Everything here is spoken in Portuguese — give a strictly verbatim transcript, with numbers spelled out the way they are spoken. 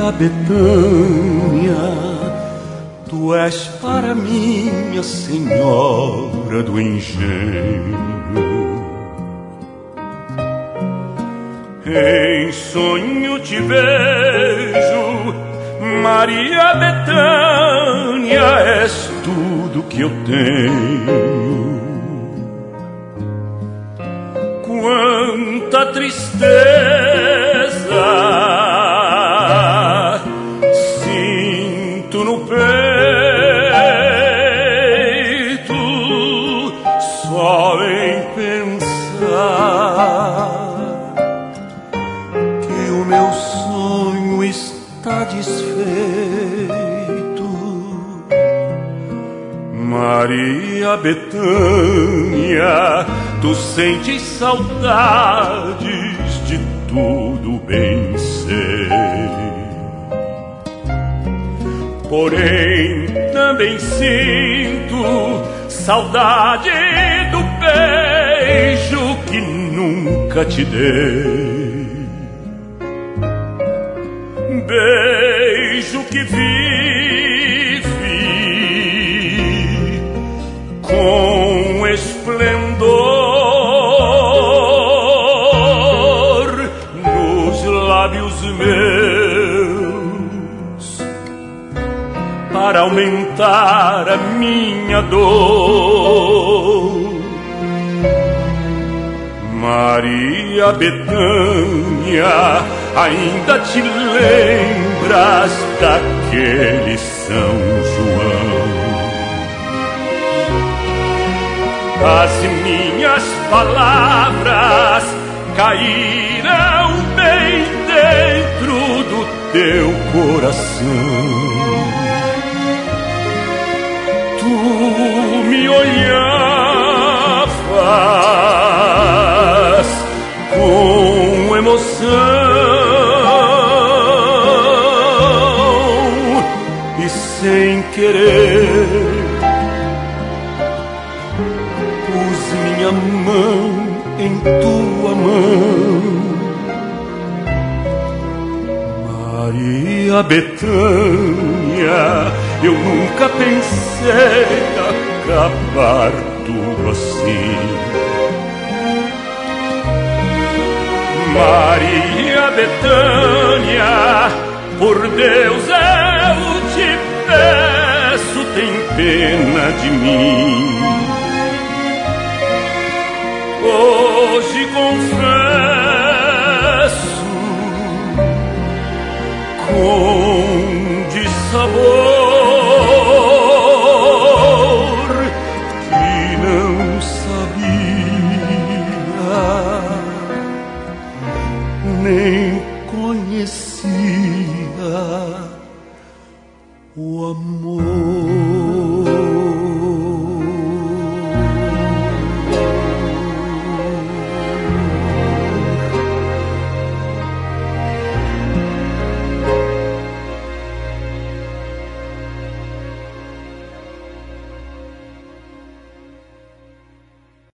Maria Bethânia, tu és para mim a Senhora do engenho. Em sonho te vejo, Maria Bethânia, és tudo que eu tenho. Quanta tristeza sinto no peito, só em pensar que o meu sonho está desfeito. Maria Bethânia, tu sentes saudades de tudo, bem sei. Porém, também sinto saudade do beijo que nunca te dei. Beijo que vive com esplendor nos lábios meus, para aumentar a minha dor. Maria Bethânia, ainda te lembras daquele São João? As minhas palavras caíram bem dentro do teu coração. Tu me olhavas com emoção e sem querer pus minha mão em tua mão. Maria Bethânia, eu nunca pensei acabar tudo assim. Maria Bethânia, por Deus eu te peço, tem pena de mim. Hoje confesso com dissabor